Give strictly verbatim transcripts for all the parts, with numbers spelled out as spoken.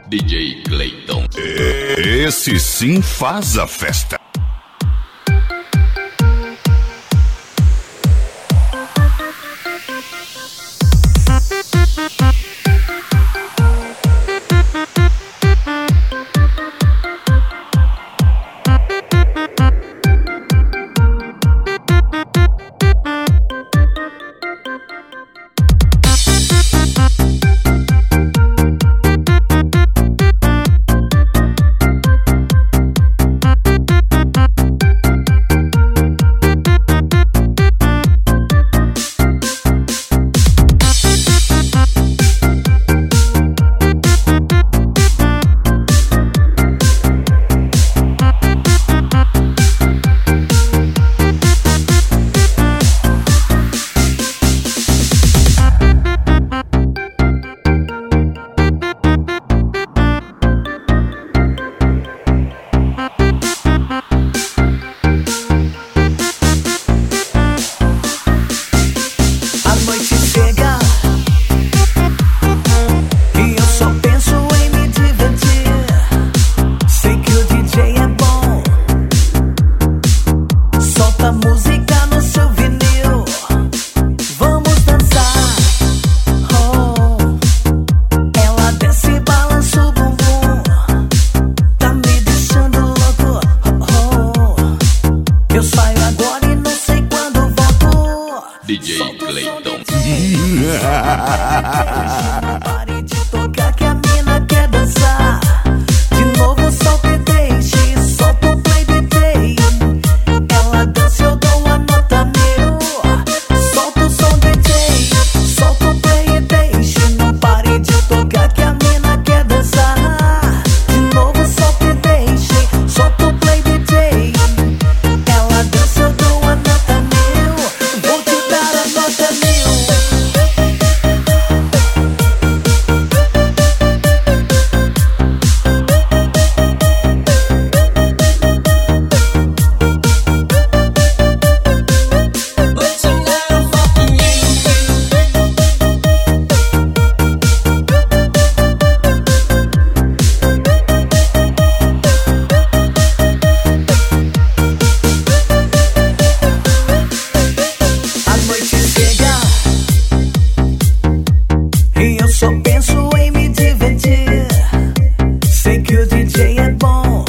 D J Cleiton. Esse sim faz a festa. D J Cleiton. Pare de tocar que a mina quer dançar. De novo solta e deixe, solta o play D J. Ela dança, eu dou a nota mil. Solta o som D J, solta o play e deixe. Não pare de tocar que a mina quer dançar. De novo solta e deixe, solta o play D J. Ela dança, eu dou a nota mil. Vou te dar a nota mil. Só penso em me divertir. Sei que o D J é bom.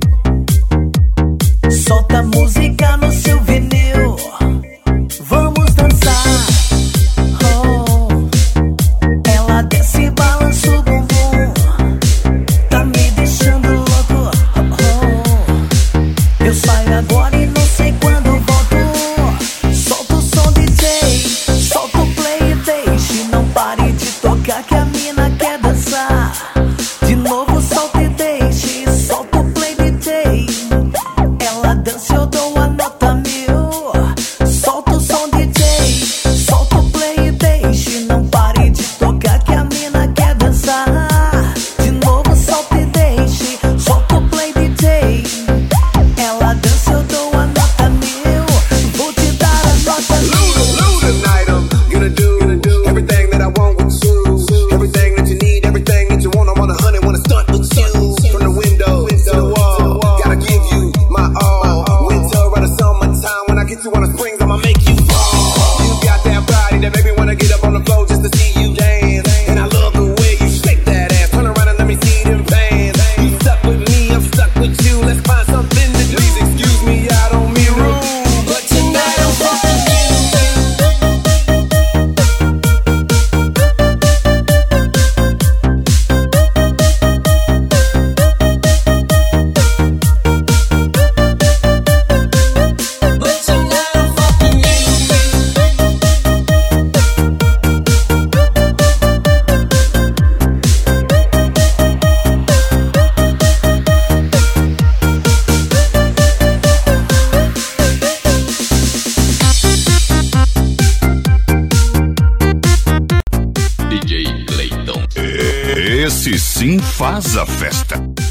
Solta a música no seu vinil. Vamos dançar. Oh. Ela desce e balança o bumbum. Tá me deixando louco. Oh. Eu saio agora e não sei quando volto. Solta o som D J, solta o play e deixe. Não pare de tocar que a mina quer dançar. De novo solta e deixe, solta o play D J. Ela dança, eu dou a nota mil. Solta o som D J, solta o play e deixe. Não pare de tocar que a mina quer dançar. De novo solta e deixe, solta o play D J. Ela dança, eu dou a nota mil. Vou te dar a nota mil. Tonight I'm gonna do everything that I want with you. Everything that you need, everything that you want. I want a hundred, wanna start with you. From the window to the wall, gotta give you my all. Winter or the summertime, when I get you on the springs, I'ma make you fall. You got that body that make me wanna get up on the floor just to see you dance. And I love the way you shake that ass. Turn around and let me see them pants. You stuck with me, I'm stuck with you. Let's find something to do. Please excuse me, I don't mean rude, but tonight I'm fucking you. D J Cleiton. Esse sim faz a festa.